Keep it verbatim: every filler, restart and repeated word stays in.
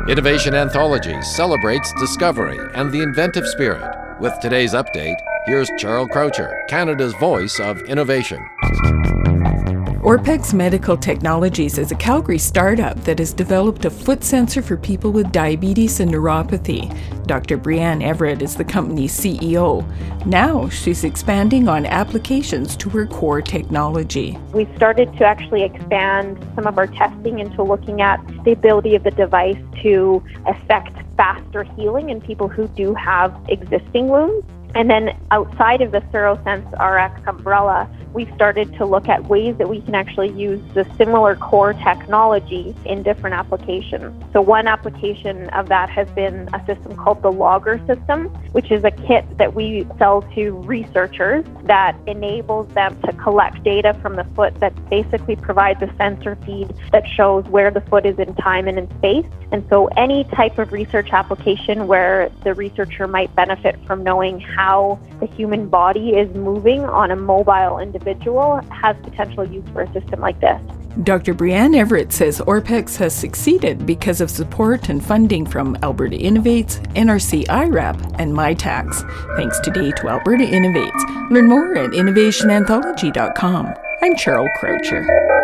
Innovation Anthology celebrates discovery and the inventive spirit. With today's update, here's Charles Croucher, Canada's voice of innovation. Orpex Medical Technologies is a Calgary startup that has developed a foot sensor for people with diabetes and neuropathy. Doctor Brianne Everett is the company's C E O. Now she's expanding on applications to her core technology. We started to actually expand some of our testing into looking at the ability of the device to affect faster healing in people who do have existing wounds. And then outside of the SuroSense R X umbrella, we've started to look at ways that we can actually use the similar core technology in different applications. So one application of that has been a system called the Logger system, which is a kit that we sell to researchers that enables them to collect data from the foot that basically provides a sensor feed that shows where the foot is in time and in space. And so any type of research application where the researcher might benefit from knowing how the human body is moving on a mobile individual has potential use for a system like this. Doctor Brianne Everett says Orpex has succeeded because of support and funding from Alberta Innovates, N R C I R A P, and MyTax. Thanks today to Alberta Innovates. Learn more at innovation anthology dot com. I'm Charles Croucher.